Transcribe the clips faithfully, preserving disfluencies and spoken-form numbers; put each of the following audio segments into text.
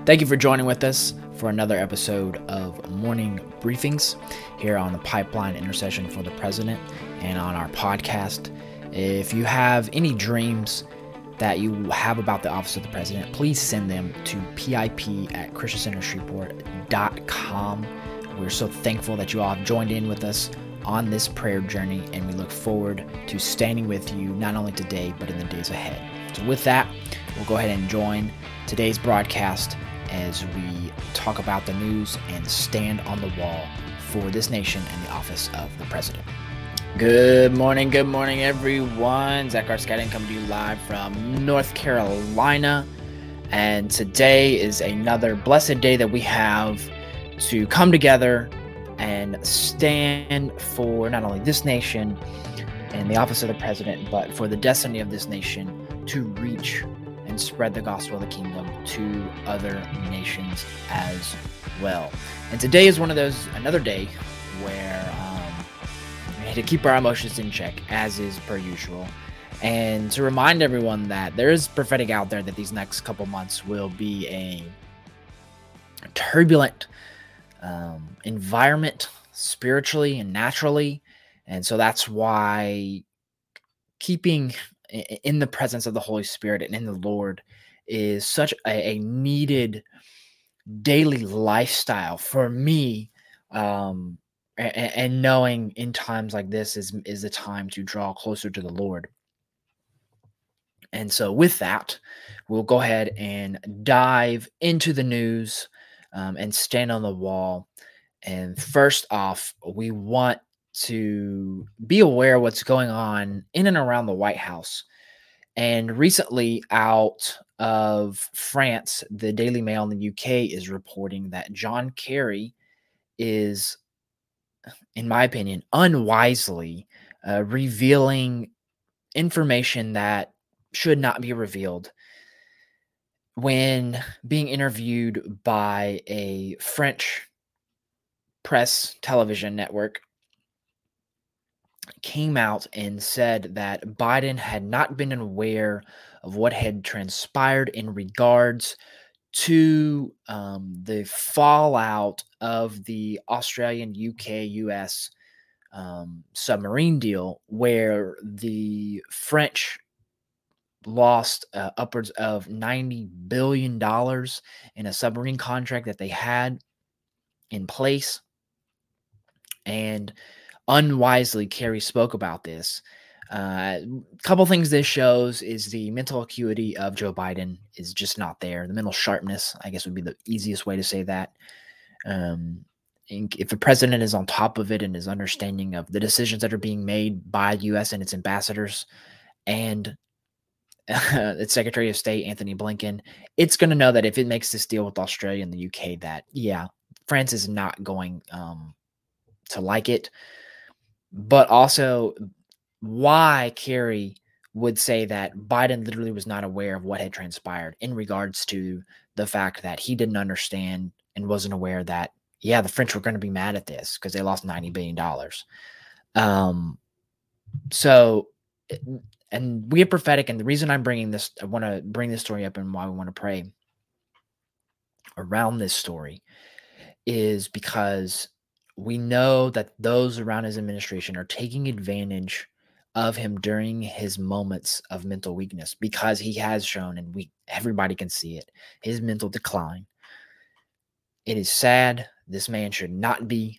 Thank you for joining with us for another episode of Morning Briefings here on the Pipeline Intercession for the President and on our podcast. If you have any dreams that you have about the Office of the President, please send them to pip at christian center shreveport dot com. We're so thankful that you all have joined in with us on this prayer journey, and we look forward to standing with you not only today, but in the days ahead. So with that, we'll go ahead and join today's broadcast as we talk about the news and stand on the wall for this nation and the office of the President. Good morning, good morning, everyone. Zachary Scadden coming to you live from North Carolina. And today is another blessed day that we have to come together and stand for not only this nation and the office of the President, but for the destiny of this nation to reach and spread the gospel of the kingdom to other nations as well. And today is one of those, another day where um, we need to keep our emotions in check, as is per usual, and to remind everyone that there is prophetic out there that these next couple months will be a turbulent um, environment spiritually and naturally. And so that's why keeping in the presence of the Holy Spirit and in the Lord is such a, a needed daily lifestyle for me. Um, and, and knowing in times like this is, is the time to draw closer to the Lord. And so with that, we'll go ahead and dive into the news um, and stand on the wall. And first off, we want to be aware of what's going on in and around the White House. And recently out of France, the Daily Mail in the U K is reporting that John Kerry is, in my opinion, unwisely uh, revealing information that should not be revealed when being interviewed by a French press television network. Came out and said that Biden had not been aware of what had transpired in regards to um, the fallout of the Australian, U K, U S um, submarine deal, where the French lost uh, upwards of ninety billion dollars in a submarine contract that they had in place. And unwisely, Kerry spoke about this. A uh, couple things this shows is the mental acuity of Joe Biden is just not there. The mental sharpness, I guess, would be the easiest way to say that. Um, if the president is on top of it and is understanding of the decisions that are being made by the U S and its ambassadors and uh, its Secretary of State, Anthony Blinken, it's going to know that if it makes this deal with Australia and the U K, that, yeah, France is not going um, to like it. But also why Kerry would say that Biden literally was not aware of what had transpired in regards to the fact that he didn't understand and wasn't aware that, yeah, the French were going to be mad at this because they lost ninety billion dollars. Um, so, and we are prophetic, and the reason I'm bringing this, I want to bring this story up and why we want to pray around this story is because we know that those around his administration are taking advantage of him during his moments of mental weakness, because he has shown, and we everybody can see it, his mental decline. It is sad. This man should not be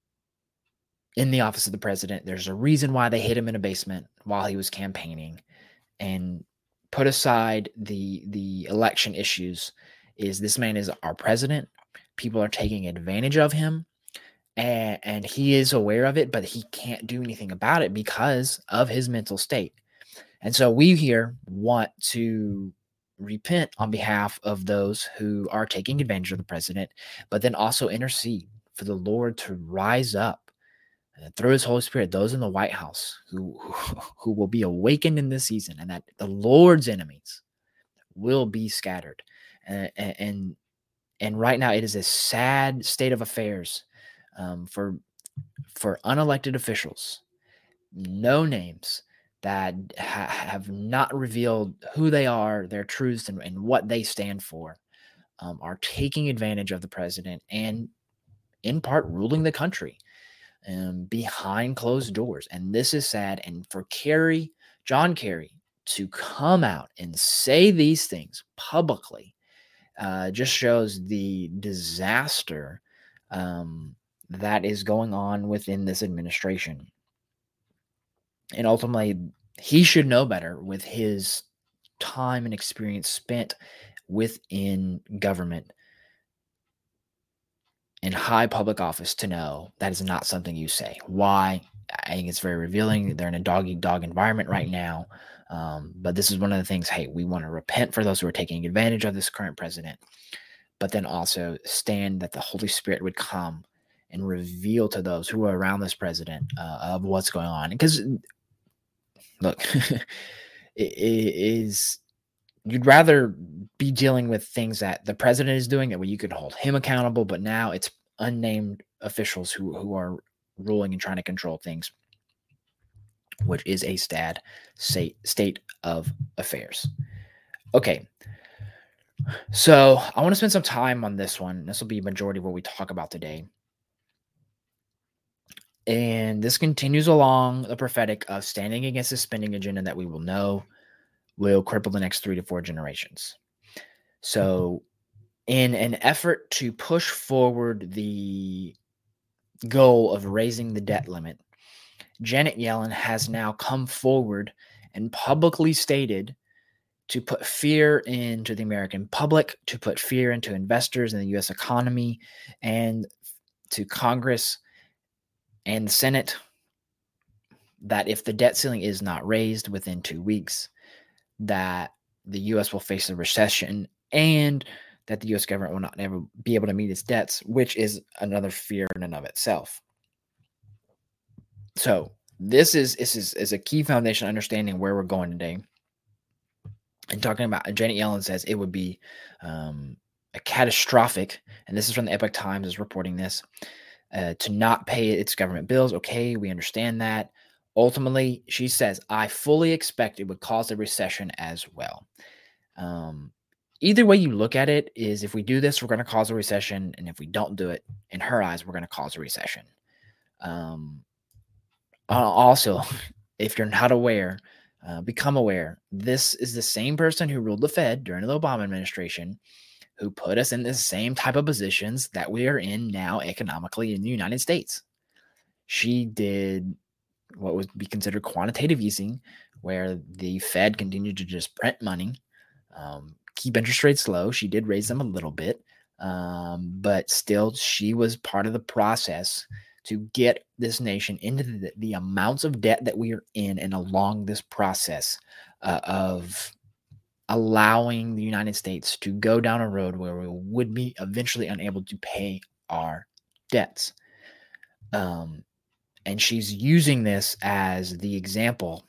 in the office of the president. There's a reason why they hid him in a basement while he was campaigning. And put aside the the election issues, is this man is our president. People are taking advantage of him. And, and he is aware of it, but he can't do anything about it because of his mental state. And so we here want to repent on behalf of those who are taking advantage of the president, but then also intercede for the Lord to rise up uh, through his Holy Spirit, those in the White House who, who, who will be awakened in this season, and that the Lord's enemies will be scattered. Uh, and, and, and right now it is a sad state of affairs. Um, for for unelected officials, no names that ha- have not revealed who they are, their truths, and, and what they stand for. um, are taking advantage of the president and, in part, ruling the country um, behind closed doors. And this is sad. And for Kerry, John Kerry, to come out and say these things publicly uh, just shows the disaster um, that is going on within this administration. And ultimately, he should know better with his time and experience spent within government in high public office to know that is not something you say. Why? I think it's very revealing. They're in a dog eat dog environment right now. Um, but this is one of the things, hey, we want to repent for those who are taking advantage of this current president, but then also stand that the Holy Spirit would come and reveal to those who are around this president uh, of what's going on. Because, look, it, it is you'd rather be dealing with things that the president is doing that where you could hold him accountable, but now it's unnamed officials who who are ruling and trying to control things, which is a sad state state of affairs. Okay, so I want to spend some time on this one. This will be a majority of what we talk about today. And this continues along the prophetic of standing against the spending agenda that we will know will cripple the next three to four generations. So, in an effort to push forward the goal of raising the debt limit, Janet Yellen has now come forward and publicly stated to put fear into the American public, to put fear into investors in the U S economy, and to Congress and the Senate that if the debt ceiling is not raised within two weeks, that the U S will face a recession and that the U S government will not ever be able to meet its debts, which is another fear in and of itself. So this is this is, is a key foundation understanding where we're going today. And talking about, Janet Yellen says it would be um, a catastrophic, and this is from the Epoch Times is reporting this, uh, to not pay its government bills. Okay, we understand that. Ultimately, she says, I fully expect it would cause a recession as well. Um, either way you look at it is if we do this, we're going to cause a recession. And if we don't do it, in her eyes, we're going to cause a recession. Um, uh, also, if you're not aware, uh, become aware. This is the same person who ruled the Fed during the Obama administration, who put us in the same type of positions that we are in now economically in the United States. She did what would be considered quantitative easing, where the Fed continued to just print money, um, keep interest rates low. She did raise them a little bit, um, but still she was part of the process to get this nation into the, the amounts of debt that we are in, and along this process uh, of allowing the United States to go down a road where we would be eventually unable to pay our debts. Um, and she's using this as the example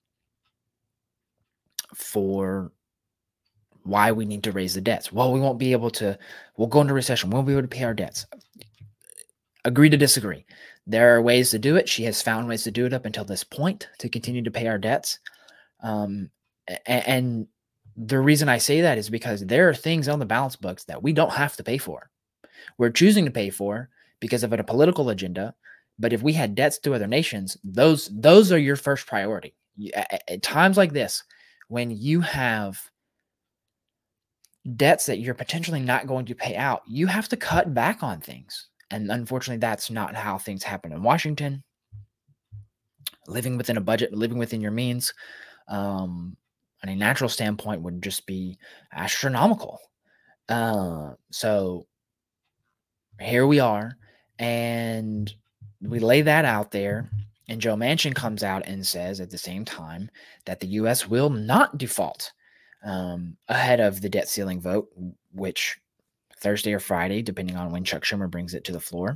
for why we need to raise the debts. Well, we won't be able to, we'll go into recession. We won't be able to pay our debts. Agree to disagree. There are ways to do it. She has found ways to do it up until this point to continue to pay our debts. Um, and, and the reason I say that is because there are things on the balance books that we don't have to pay for. We're choosing to pay for because of a political agenda. But if we had debts to other nations, those those are your first priority. At, at times like this, when you have debts that you're potentially not going to pay out, you have to cut back on things. And unfortunately, that's not how things happen in Washington. Living within a budget, living within your means, um, on a natural standpoint, would just be astronomical. Uh, so here we are, and we lay that out there. And Joe Manchin comes out and says at the same time that the U S will not default um, ahead of the debt ceiling vote, which Thursday or Friday, depending on when Chuck Schumer brings it to the floor.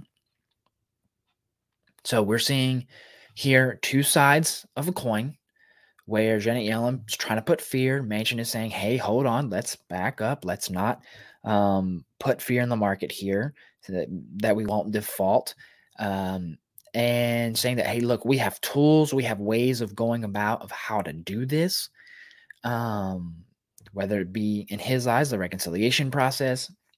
So we're seeing here two sides of a coin where Janet Yellen is trying to put fear. Manchin is saying, hey, hold on, let's back up. Let's not um, put fear in the market here so that, that we won't default. Um, and saying that, hey, look, we have tools, we have ways of going about of how to do this. Um, whether it be in his eyes, the reconciliation process,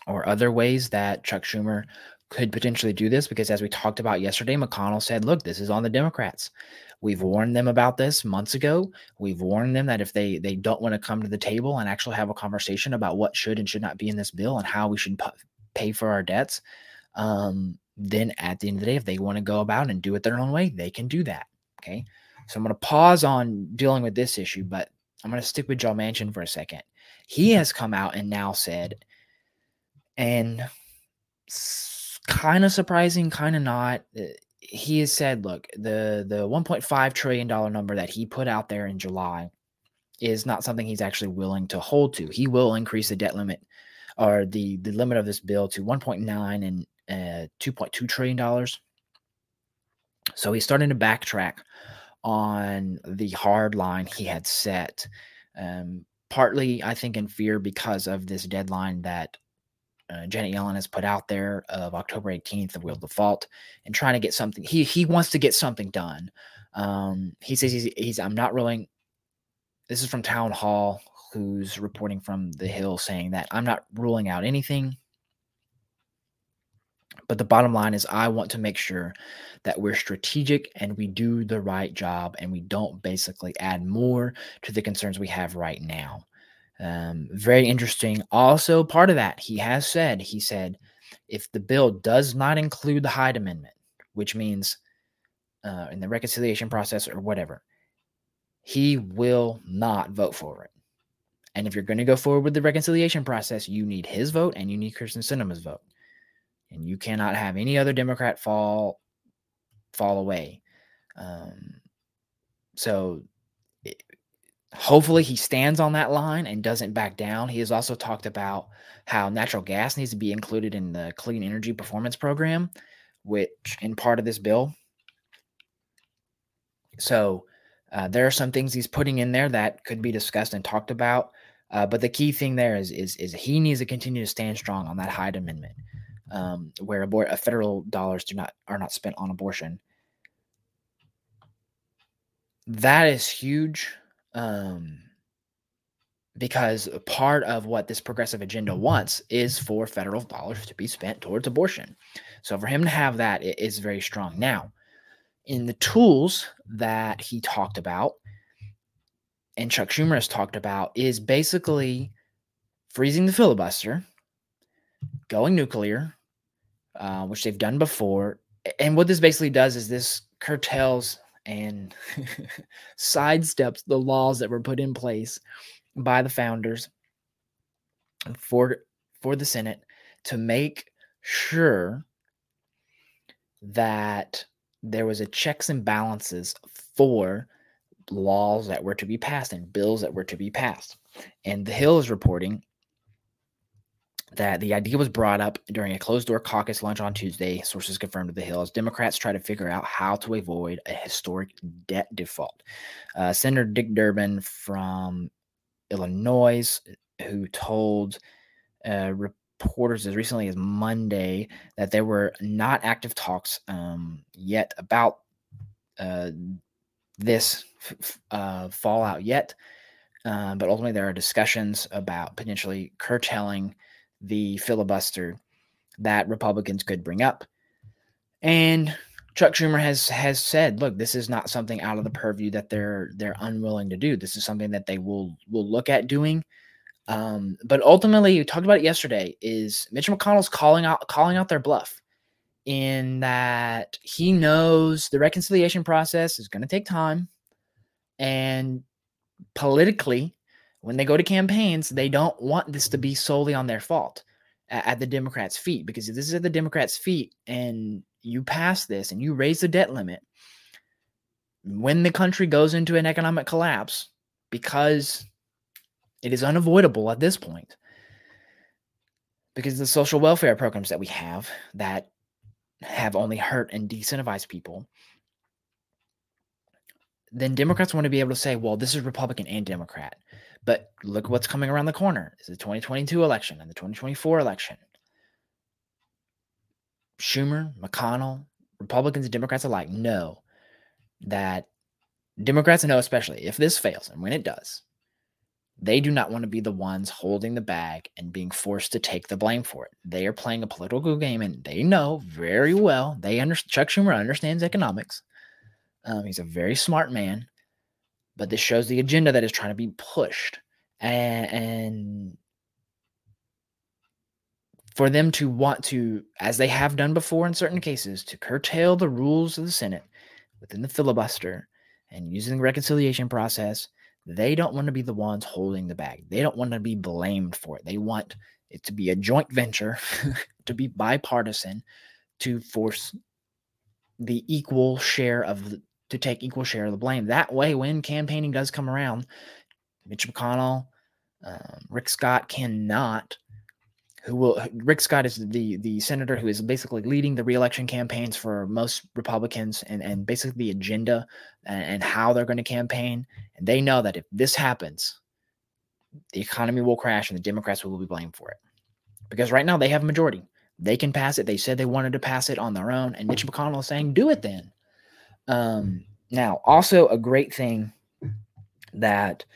or other ways that Chuck Schumer could potentially do this, because as we talked about yesterday, McConnell said, look, this is on the Democrats. We've warned them about this months ago. We've warned them that if they they don't want to come to the table and actually have a conversation about what should and should not be in this bill and how we should pu- pay for our debts, um, then at the end of the day, if they want to go about and do it their own way, they can do that. Okay. So I'm going to pause on dealing with this issue, but I'm going to stick with Joe Manchin for a second. He has come out and now said, and kind of surprising, kind of not, uh, he has said, look, the the one point five trillion dollars number that he put out there in July is not something he's actually willing to hold to. He will increase the debt limit, or the the limit of this bill, to one point nine and uh, two point two trillion dollars. So he's starting to backtrack on the hard line he had set, um, partly, I think, in fear because of this deadline that uh, Janet Yellen has put out there of October eighteenth, the will default, and trying to get something. He he wants to get something done. Um, he says he's, he's I'm not ruling. This is from Town Hall, who's reporting from the Hill, saying that I'm not ruling out anything. But the bottom line is I want to make sure that we're strategic and we do the right job and we don't basically add more to the concerns we have right now. Um, very interesting. Also, part of that, he has said, he said, if the bill does not include the Hyde Amendment, which means uh, in the reconciliation process or whatever, he will not vote for it. And if you're going to go forward with the reconciliation process, you need his vote and you need Kirsten Sinema's vote. And you cannot have any other Democrat fall fall away. Um, so it, hopefully he stands on that line and doesn't back down. He has also talked about how natural gas needs to be included in the Clean Energy Performance Program, which in part of this bill. So uh, there are some things he's putting in there that could be discussed and talked about. Uh, but the key thing there is, is, is he needs to continue to stand strong on that Hyde Amendment, um, where abor- uh, federal dollars do not are not spent on abortion. That is huge, um, because part of what this progressive agenda wants is for federal dollars to be spent towards abortion. So for him to have that is very strong. Now, in the tools that he talked about and Chuck Schumer has talked about is basically freezing the filibuster, going nuclear, uh, which they've done before. And what this basically does is this curtails and sidesteps the laws that were put in place by the founders for for the Senate to make sure that there was a checks and balances for laws that were to be passed and bills that were to be passed. And the Hill is reporting that the idea was brought up during a closed-door caucus lunch on Tuesday, sources confirmed to the Hill, as Democrats try to figure out how to avoid a historic debt default. Uh, Senator Dick Durbin from Illinois, who told uh, reporters as recently as Monday that there were not active talks um, yet about uh, this f- uh, fallout yet, uh, but ultimately there are discussions about potentially curtailing the filibuster that Republicans could bring up. And Chuck Schumer has has said, look, this is not something out of the purview that they're they're unwilling to do. This is something that they will will look at doing. Um, but ultimately, we talked about it yesterday, is Mitch McConnell's calling out calling out their bluff in that he knows the reconciliation process is going to take time. And politically, when they go to campaigns, they don't want this to be solely on their fault at, at the Democrats' feet, because if this is at the Democrats' feet and you pass this and you raise the debt limit, when the country goes into an economic collapse, because it is unavoidable at this point, because the social welfare programs that we have that have only hurt and de-incentivized people, then Democrats want to be able to say, well, this is Republican and Democrat. But look what's coming around the corner. It's the twenty twenty-two election and the twenty twenty-four election. Schumer, McConnell, Republicans and Democrats alike know that Democrats know, especially if this fails, and when it does, They do not want to be the ones holding the bag and being forced to take the blame for it. They are playing a political game, and they know very well. They under, Chuck Schumer understands economics. Um, he's a very smart man, but this shows the agenda that is trying to be pushed. And, and for them to want to, as they have done before in certain cases, to curtail the rules of the Senate within the filibuster and using the reconciliation process, they don't want to be the ones holding the bag. They don't want to be blamed for it. They want it to be a joint venture, to be bipartisan, to force the equal share of the, to take equal share of the blame. That way, when campaigning does come around, Mitch McConnell, um, Rick Scott cannot. Who will Rick Scott is the the senator who is basically leading the reelection campaigns for most Republicans, and, and basically the agenda and, and how they're going to campaign. And they know that if this happens, the economy will crash and the Democrats will be blamed for it. Because right now they have a majority. They can pass it. They said they wanted to pass it on their own. And Mitch McConnell is saying, do it then. Um, now, also a great thing that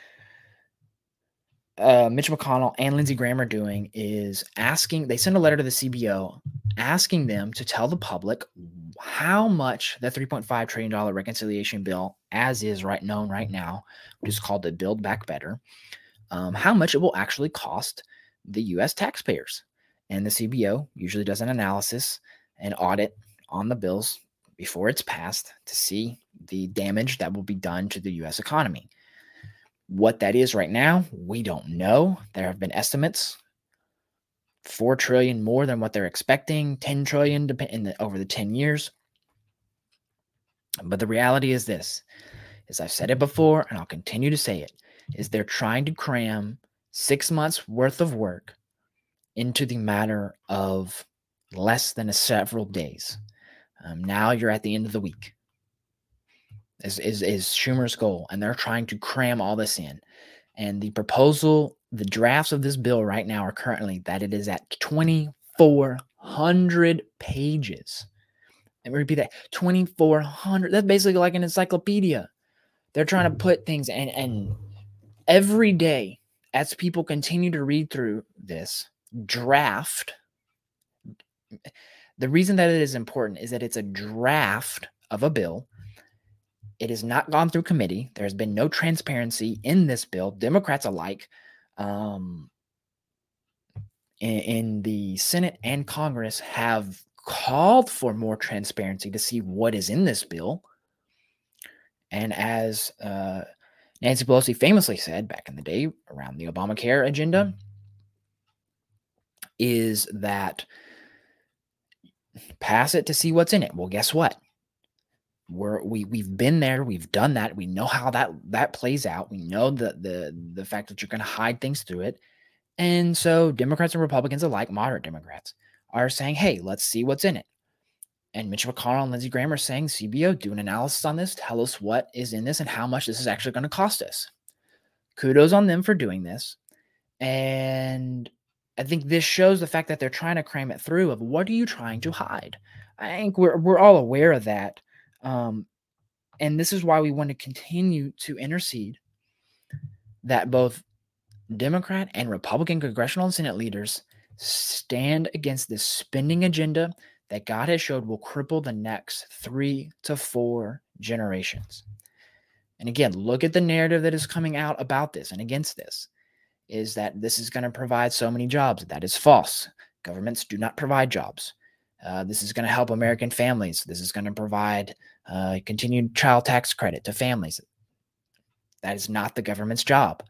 Uh, Mitch McConnell and Lindsey Graham are doing is asking, they send a letter to the C B O asking them to tell the public how much the three point five trillion dollars reconciliation bill, as is right known right now, which is called the Build Back Better, um, how much it will actually cost the U S taxpayers. And the C B O usually does an analysis and audit on the bills before it's passed to see the damage that will be done to the U S economy. What that is right now, we don't know. There have been estimates, four trillion dollars more than what they're expecting, ten trillion dollars in the, over the ten years. But the reality is this, as I've said it before, and I'll continue to say it, is they're trying to cram six months worth of work into the matter of less than a several days. Um, now you're at the end of the week. Is, is is Schumer's goal, and they're trying to cram all this in. And the proposal, the drafts of this bill right now are currently that it is at twenty-four hundred pages. Let me repeat that, twenty-four hundred. That's basically like an encyclopedia. They're trying to put things, and and every day as people continue to read through this draft, the reason that it is important is that it's a draft of a bill. It has not gone through committee. There has been no transparency in this bill. Democrats alike, um, in, in the Senate and Congress, have called for more transparency to see what is in this bill. And as uh, Nancy Pelosi famously said back in the day around the Obamacare agenda, is that pass it to see what's in it. Well, guess what? We're, we we've been there, we've done that. We know how that that plays out. We know the the the fact that you're going to hide things through it, and so Democrats and Republicans alike, moderate Democrats, are saying, "Hey, let's see what's in it." And Mitch McConnell and Lindsey Graham are saying, "C B O, do an analysis on this. Tell us what is in this and how much this is actually going to cost us." Kudos on them for doing this, and I think this shows the fact that they're trying to cram it through. Of what are you trying to hide? I think we're we're all aware of that. Um, and this is why we want to continue to intercede that both Democrat and Republican congressional and Senate leaders stand against this spending agenda that God has showed will cripple the next three to four generations. And again, look at the narrative that is coming out about this and against this, is that this is going to provide so many jobs. That is false. Governments do not provide jobs. Uh, this is going to help American families. This is going to provide uh, continued child tax credit to families. That is not the government's job.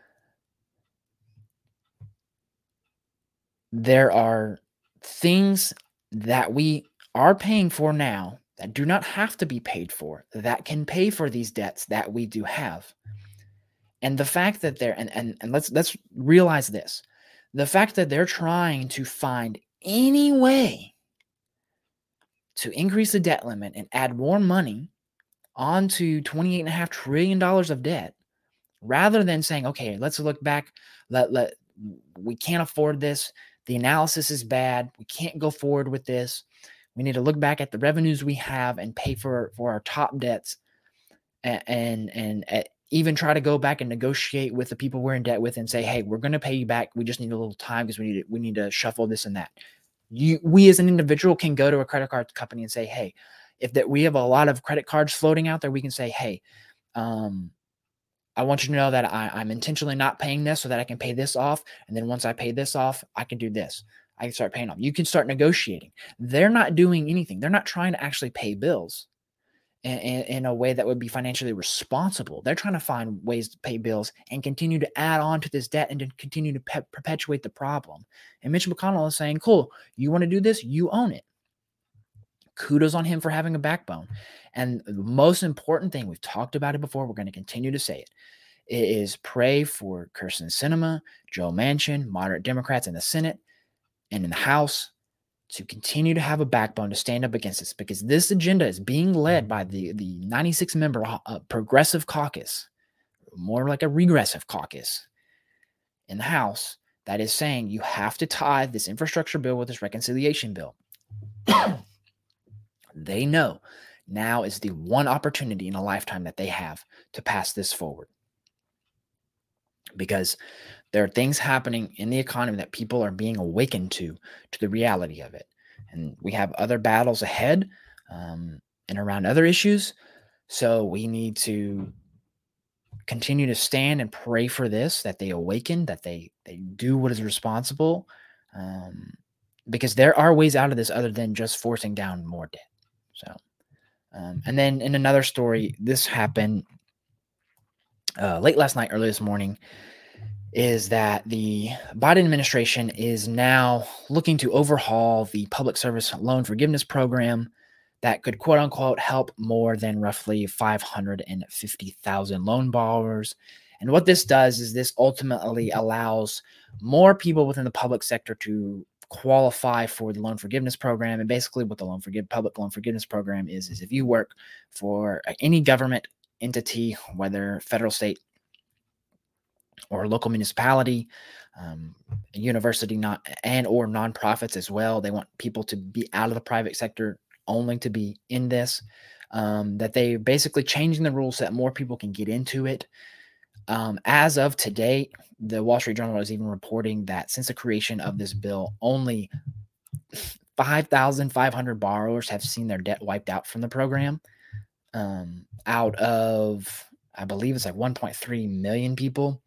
There are things that we are paying for now that do not have to be paid for, that can pay for these debts that we do have. And the fact that they're, and, and, and let's let's realize this, the fact that they're trying to find any way to increase the debt limit and add more money onto twenty-eight point five trillion dollars of debt, rather than saying, okay, let's look back, let, let, we can't afford this, the analysis is bad, we can't go forward with this, we need to look back at the revenues we have and pay for, for our top debts, and, and, and even try to go back and negotiate with the people we're in debt with and say, hey, we're going to pay you back. We just need a little time because we need to, we need to shuffle this and that. You, we as an individual can go to a credit card company and say, hey, if that we have a lot of credit cards floating out there, we can say, hey, um, I want you to know that I, I'm intentionally not paying this so that I can pay this off. And then once I pay this off, I can do this. I can start paying off. You can start negotiating. They're not doing anything. They're not trying to actually pay bills in, in, in a way that would be financially responsible. They're trying to find ways to pay bills and continue to add on to this debt and to continue to pe- perpetuate the problem. And Mitch McConnell is saying, cool, you want to do this? You own it. Kudos on him for having a backbone. And the most important thing, we've talked about it before, we're going to continue to say it, it is pray for Kyrsten Sinema, Joe Manchin, moderate Democrats in the Senate and in the House to continue to have a backbone to stand up against this, because this agenda is being led by the, the ninety-six member uh, progressive caucus, more like a regressive caucus in the House, that is saying you have to tie this infrastructure bill with this reconciliation bill. They know now is the one opportunity in a lifetime that they have to pass this forward, because there are things happening in the economy that people are being awakened to, to the reality of it. And we have other battles ahead um, and around other issues. So we need to continue to stand and pray for this, that they awaken, that they, they do what is responsible, um, because there are ways out of this other than just forcing down more debt. So, um, and then in another story, this happened uh, late last night, early this morning, is that the Biden administration is now looking to overhaul the public service loan forgiveness program that could, quote unquote, help more than roughly five hundred fifty thousand loan borrowers. And what this does is this ultimately allows more people within the public sector to qualify for the loan forgiveness program. And basically what the loan forgive public loan forgiveness program is, is if you work for any government entity, whether federal, state, or local municipality, um, university, not and or nonprofits as well. They want people to be out of the private sector only to be in this. Um, that they basically changing the rules so that more people can get into it. Um, as of today, the Wall Street Journal is even reporting that since the creation of this bill, only five thousand five hundred borrowers have seen their debt wiped out from the program. Um, out of, I believe it's like one point three million people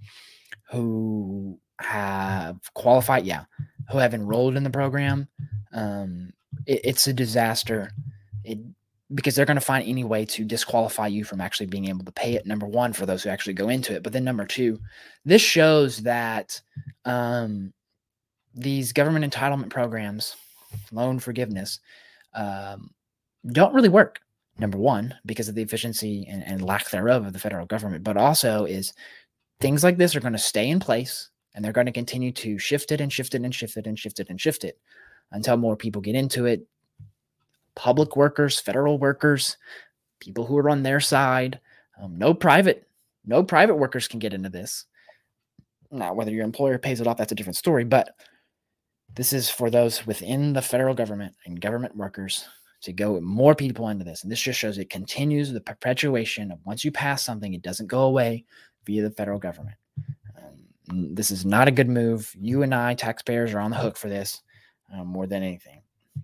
who have qualified, yeah, who have enrolled in the program. Um, it, it's a disaster. It because they're going to find any way to disqualify you from actually being able to pay it. Number one, for those who actually go into it. But then number two, this shows that um, these government entitlement programs, loan forgiveness, um, don't really work. Number one, because of the efficiency and, and lack thereof of the federal government, but also is things like this are going to stay in place and they're going to continue to shift it and shift it and shift it and shift it and shift it until more people get into it. Public workers, federal workers, people who are on their side, um, no private, no private workers can get into this. Now, whether your employer pays it off, that's a different story, but this is for those within the federal government and government workers to go more people into this. And this just shows it continues the perpetuation of once you pass something, it doesn't go away via the federal government. Um, this is not a good move. You and I, taxpayers, are on the hook for this um, more than anything.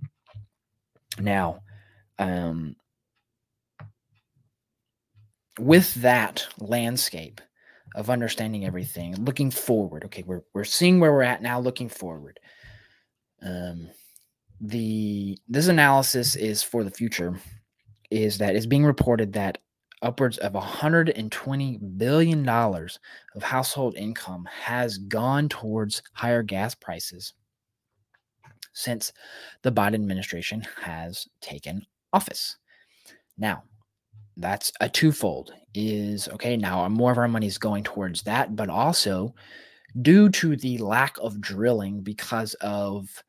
Now, um, with that landscape of understanding everything, looking forward, okay, we're we're seeing where we're at now, looking forward. Um, the this analysis is for the future. Is that it's being reported that upwards of one hundred twenty billion dollars of household income has gone towards higher gas prices since the Biden administration has taken office. Now, that's a twofold. Is okay, now more of our money is going towards that, but also due to the lack of drilling because of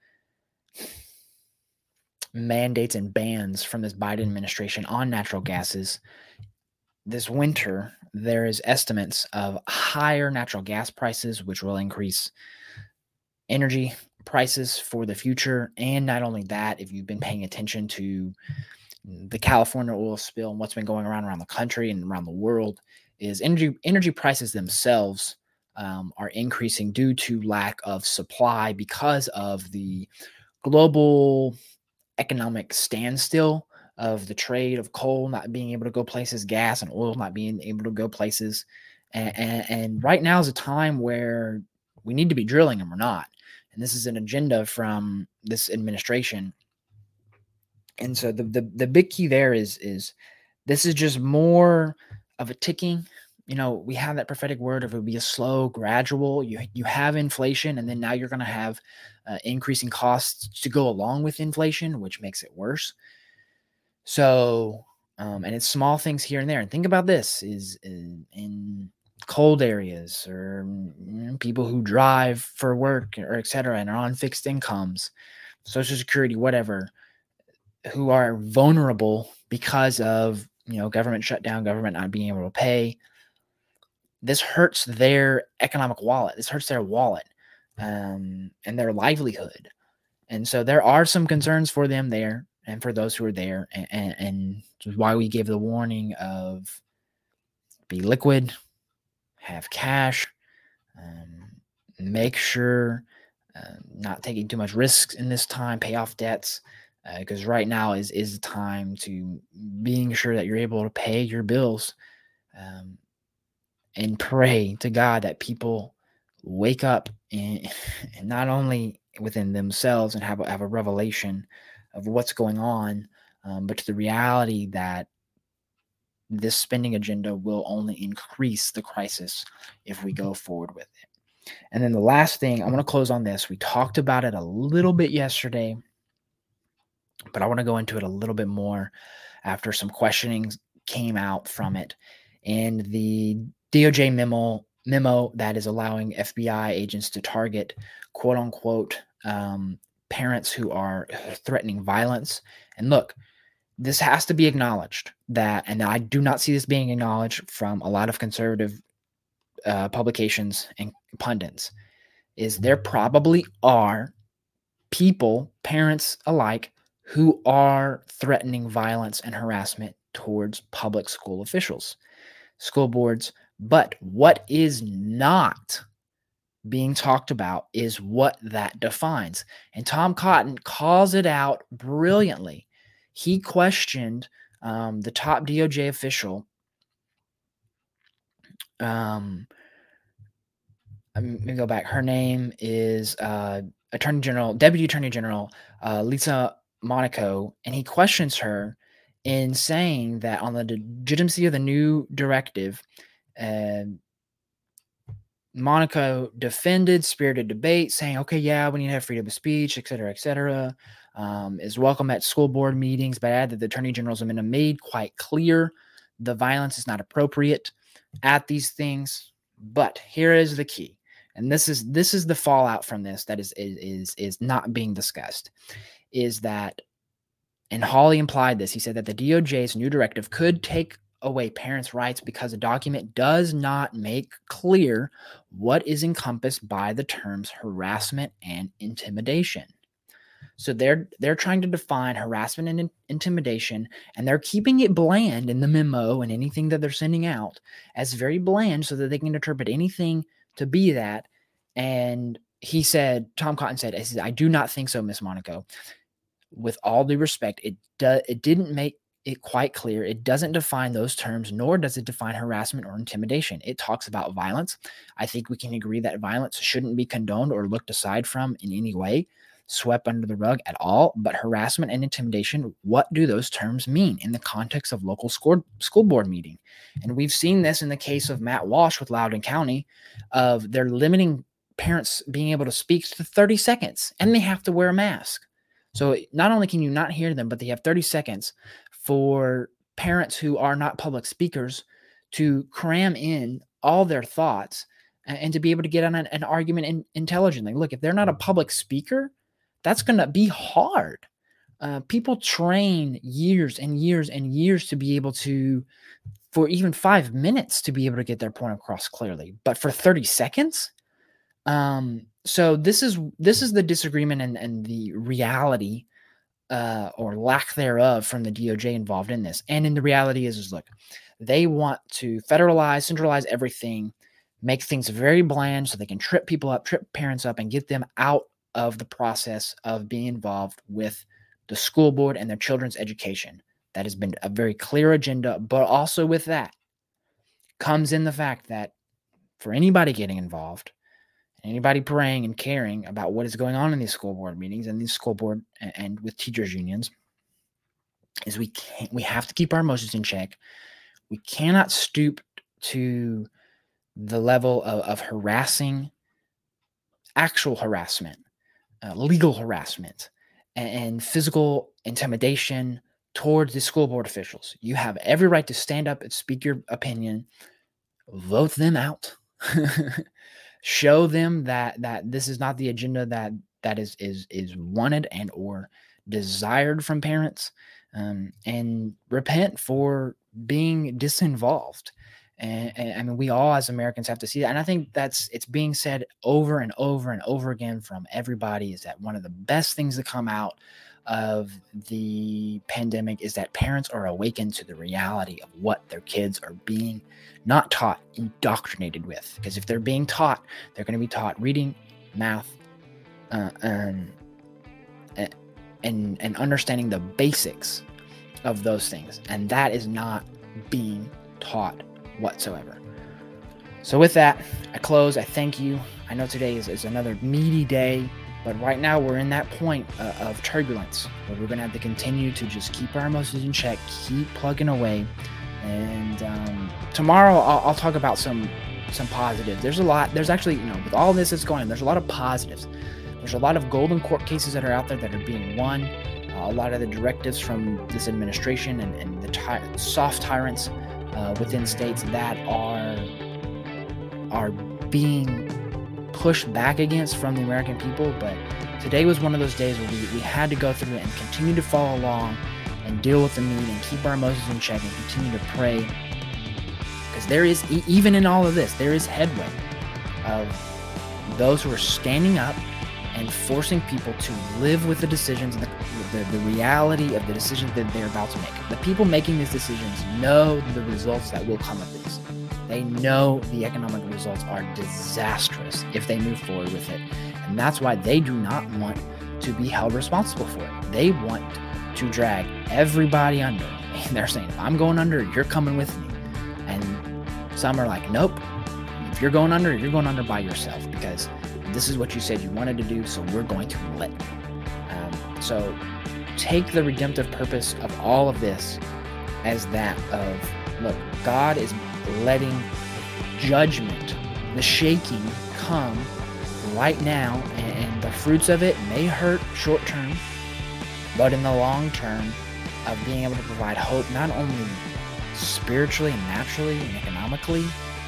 mandates and bans from this Biden administration on natural gases, this winter, there is estimates of higher natural gas prices, which will increase energy prices for the future. And not only that, if you've been paying attention to the California oil spill and what's been going around around the country and around the world, is energy energy prices themselves um, are increasing due to lack of supply because of the global economic standstill of the trade of coal not being able to go places, gas and oil not being able to go places. And, and, and right now is a time where we need to be drilling and we're not. And this is an agenda from this administration. And so the, the, the big key there is, is this is just more of a ticking. You know, we have that prophetic word of it would be a slow, gradual. You you have inflation, and then now you're going to have uh, increasing costs to go along with inflation, which makes it worse. So, um, and it's small things here and there. And think about this: is in, in cold areas or you know, people who drive for work or et cetera, and are on fixed incomes, Social Security, whatever, who are vulnerable because of you know government shutdown, government not being able to pay. This hurts their economic wallet. This hurts their wallet um, and their livelihood. And so there are some concerns for them there and for those who are there. And, and, and why we gave the warning of be liquid, have cash, um, make sure uh, not taking too much risks in this time, pay off debts. Because uh, right now is is the time to being sure that you're able to pay your bills. Um, and pray to God that people wake up and, and not only within themselves and have a, have a revelation of what's going on, um, but to the reality that this spending agenda will only increase the crisis if we go forward with it. And then the last thing, I want to close on this. We talked about it a little bit yesterday, but I want to go into it a little bit more after some questioning came out from it. And the D O J memo memo that is allowing F B I agents to target quote unquote um, parents who are threatening violence. And look, this has to be acknowledged that, and I do not see this being acknowledged from a lot of conservative uh, publications and pundits, is there probably are people, parents alike, who are threatening violence and harassment towards public school officials, school boards. But what is not being talked about is what that defines. And Tom Cotton calls it out brilliantly. He questioned um, the top D O J official. Um, let me go back. Her name is uh, Attorney General, Deputy Attorney General uh, Lisa Monaco, and he questions her in saying that on the legitimacy of the new directive, uh, Monaco defended spirited debate, saying, okay, yeah, we need to have freedom of speech, et cetera, et cetera, um, is welcome at school board meetings, but add that the Attorney General's amendment made quite clear the violence is not appropriate at these things. But here is the key. And this is this is the fallout from this that is is is not being discussed, is that, and Hawley implied this, he said that the D O J's new directive could take away parents' rights because the document does not make clear what is encompassed by the terms harassment and intimidation. So they're they're trying to define harassment and in- intimidation, and they're keeping it bland in the memo and anything that they're sending out as very bland so that they can interpret anything to be that. And he said, Tom Cotton said, I, said, I do not think so, Miss Monaco. With all due respect, it do, it didn't make it quite clear. It doesn't define those terms, nor does it define harassment or intimidation. It talks about violence. I think we can agree that violence shouldn't be condoned or looked aside from in any way, swept under the rug at all. But harassment and intimidation, what do those terms mean in the context of local school, school board meeting? And we've seen this in the case of Matt Walsh with Loudoun County, of they're limiting parents being able to speak to thirty seconds, and they have to wear a mask. So not only can you not hear them, but they have thirty seconds for parents who are not public speakers to cram in all their thoughts and, and to be able to get on an, an argument in, intelligently. Look, if they're not a public speaker, that's going to be hard. Uh, people train years and years and years to be able to, for even five minutes, to be able to get their point across clearly. But for thirty seconds? Um, so this is this is the disagreement and, and the reality uh, or lack thereof from the D O J involved in this. And in the reality is, is look, They want to federalize, centralize everything, make things very bland so they can trip people up, trip parents up, and get them out of the process of being involved with the school board and their children's education. That has been a very clear agenda, but also with that comes in the fact that for anybody getting involved, anybody praying and caring about what is going on in these school board meetings and these school board and, and with teachers unions, is we can't, we have to keep our emotions in check. We cannot stoop to the level of, of harassing, actual harassment, uh, legal harassment, and, and physical intimidation towards the school board officials. You have every right to stand up and speak your opinion, vote them out, show them that that this is not the agenda that that is is is wanted and or desired from parents, um, and repent for being disinvolved. And, and I mean, we all as Americans have to see that. And I think that's it's being said over and over and over again from everybody, is that one of the best things to come out of the pandemic is that parents are awakened to the reality of what their kids are being not taught, indoctrinated with. Because if they're being taught, they're going to be taught reading, math, uh, um, and and understanding the basics of those things, and that is not being taught whatsoever. So with that, I close. I thank you. I know today is, is another meaty day, but right now we're in that point uh, of turbulence where we're going to have to continue to just keep our emotions in check, keep plugging away. And um, tomorrow I'll, I'll talk about some some positives. There's a lot. There's actually, you know, with all this that's going on, there's a lot of positives. There's a lot of golden court cases that are out there that are being won. Uh, a lot of the directives from this administration and, and the ty- soft tyrants uh, within states that are are being pushed back against from the American people. But today was one of those days where we, we had to go through it and continue to follow along and deal with the need and keep our emotions in check and continue to pray. Because there is, e- even in all of this, there is headway of those who are standing up and forcing people to live with the decisions, the, the, the reality of the decisions that they're about to make. The people making these decisions know the results that will come of these. They know the economic results are disastrous if they move forward with it. And that's why they do not want to be held responsible for it. They want to drag everybody under. And they're saying, if I'm going under, you're coming with me. And some are like, nope, if you're going under, you're going under by yourself, because this is what you said you wanted to do, so we're going to let you. Um, so take the redemptive purpose of all of this as that of, look, God is letting judgment, the shaking, come right now, and, and the fruits of it may hurt short term, but in the long term of being able to provide hope, not only spiritually and naturally and economically,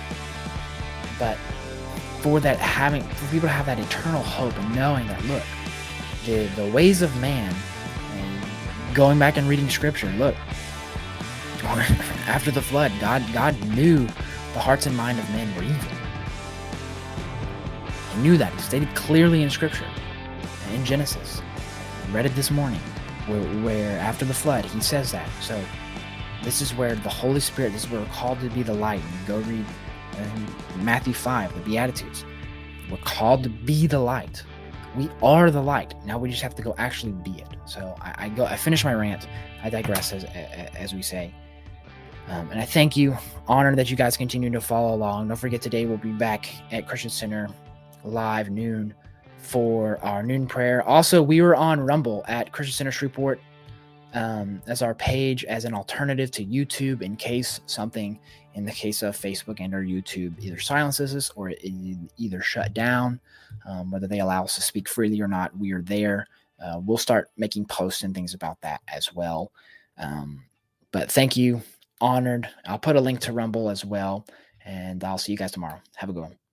but for that having, for people to have that eternal hope and knowing that, look, the, the ways of man, and going back and reading scripture, look, after the flood, God, God knew the hearts and mind of men were evil. He knew that. He stated clearly in scripture, in Genesis. I read it this morning, where, where after the flood, he says that. So this is where the Holy Spirit, this is where we're called to be the light. And go read uh, Matthew five, the Beatitudes. We're called to be the light. We are the light. Now we just have to go actually be it. So I, I go. I finish my rant. I digress, as as we say. Um, and I thank you. Honored that you guys continue to follow along. Don't forget, today we'll be back at Christian Center live noon for our noon prayer. Also, we were on Rumble at Christian Center Shreveport um, as our page, as an alternative to YouTube, in case something, in the case of Facebook and or YouTube, either silences us or it either shut down, um, whether they allow us to speak freely or not. We are there. Uh, we'll start making posts and things about that as well. Um, but thank you. Honored. I'll put a link to Rumble as well, and I'll see you guys tomorrow. Have a good one.